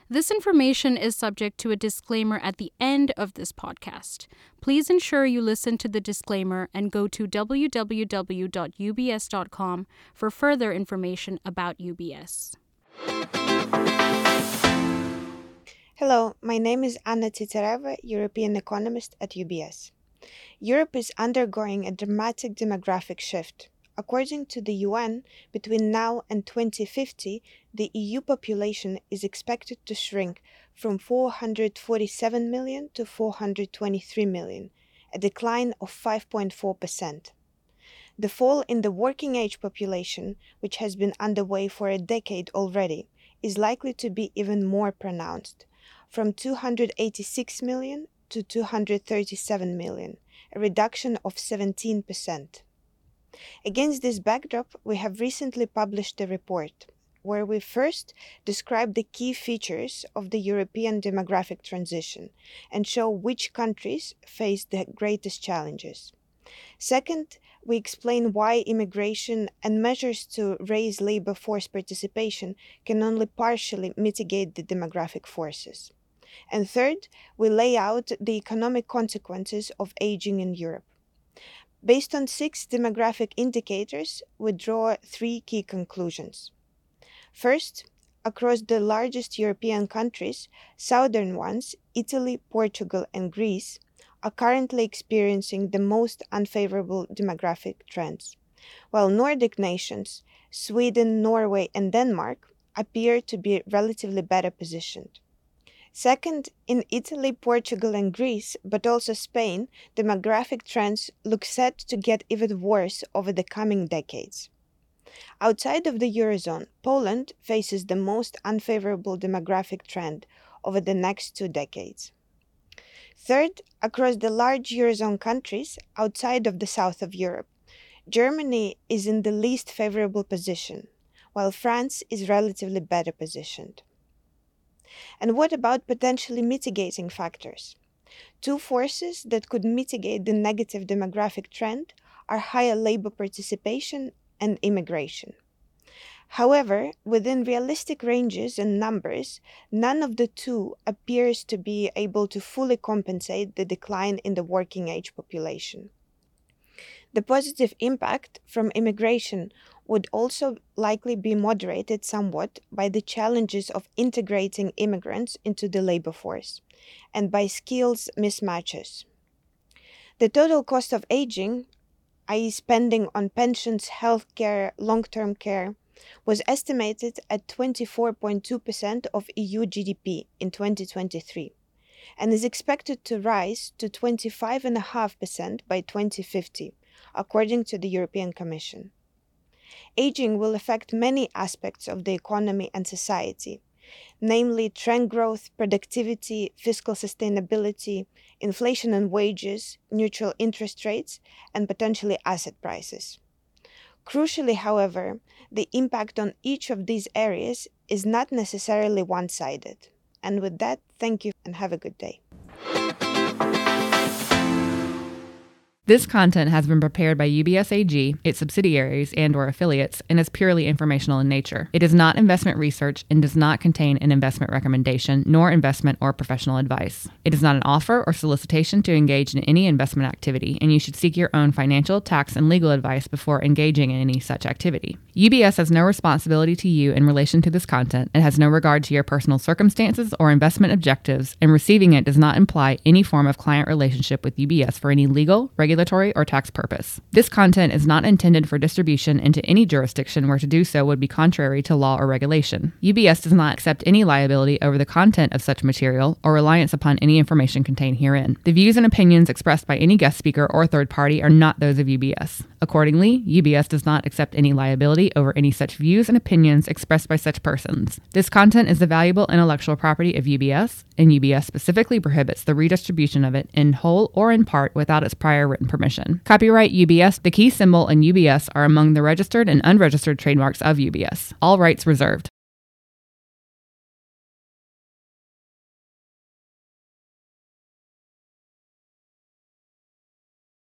This information is subject to a disclaimer at the end of this podcast. Please ensure you listen to the disclaimer and go to www.ubs.com for further information about UBS. Hello, my name is Anna Titsareva, European economist at UBS. Europe is undergoing a dramatic demographic shift. According to the UN, between now and 2050, the EU population is expected to shrink from 447 million to 423 million, a decline of 5.4%. The fall in the working age population, which has been underway for a decade already, is likely to be even more pronounced, from 286 million to 237 million, a reduction of 17%. Against this backdrop, we have recently published a report where we first describe the key features of the European demographic transition and show which countries face the greatest challenges. Second, we explain why immigration and measures to raise labor force participation can only partially mitigate the demographic forces. And third, we lay out the economic consequences of aging in Europe. Based on 6 demographic indicators, we draw 3 key conclusions. First, across the largest European countries, southern ones, Italy, Portugal, and Greece, are currently experiencing the most unfavorable demographic trends, while Nordic nations, Sweden, Norway, and Denmark, appear to be relatively better positioned. Second, in Italy, Portugal, and Greece, but also Spain, demographic trends look set to get even worse over the coming decades. Outside of the Eurozone, Poland faces the most unfavorable demographic trend over the next 2 decades. Third, across the large Eurozone countries outside of the south of Europe, Germany is in the least favorable position, while France is relatively better positioned. And what about potentially mitigating factors? 2 forces that could mitigate the negative demographic trend are higher labor participation and immigration. However, within realistic ranges and numbers, none of the 2 appears to be able to fully compensate the decline in the working age population. The positive impact from immigration would also likely be moderated somewhat by the challenges of integrating immigrants into the labor force and by skills mismatches. The total cost of aging, i.e. spending on pensions, healthcare, long-term care, was estimated at 24.2% of EU GDP in 2023 and is expected to rise to 25.5% by 2050, according to the European Commission. Aging will affect many aspects of the economy and society, namely trend growth, productivity, fiscal sustainability, inflation and wages, neutral interest rates, and potentially asset prices. Crucially, however, the impact on each of these areas is not necessarily one-sided. And with that, thank you and have a good day. This content has been prepared by UBS AG, its subsidiaries and/or affiliates, and is purely informational in nature. It is not investment research and does not contain an investment recommendation, nor investment or professional advice. It is not an offer or solicitation to engage in any investment activity, and you should seek your own financial, tax, and legal advice before engaging in any such activity. UBS has no responsibility to you in relation to this content and has no regard to your personal circumstances or investment objectives, and receiving it does not imply any form of client relationship with UBS for any legal, regulatory, or tax purpose. This content is not intended for distribution into any jurisdiction where to do so would be contrary to law or regulation. UBS does not accept any liability over the content of such material or reliance upon any information contained herein. The views and opinions expressed by any guest speaker or third party are not those of UBS. Accordingly, UBS does not accept any liability over any such views and opinions expressed by such persons. This content is the valuable intellectual property of UBS, and UBS specifically prohibits the redistribution of it in whole or in part without its prior written permission. Copyright UBS, the key symbol, and UBS are among the registered and unregistered trademarks of UBS. All rights reserved.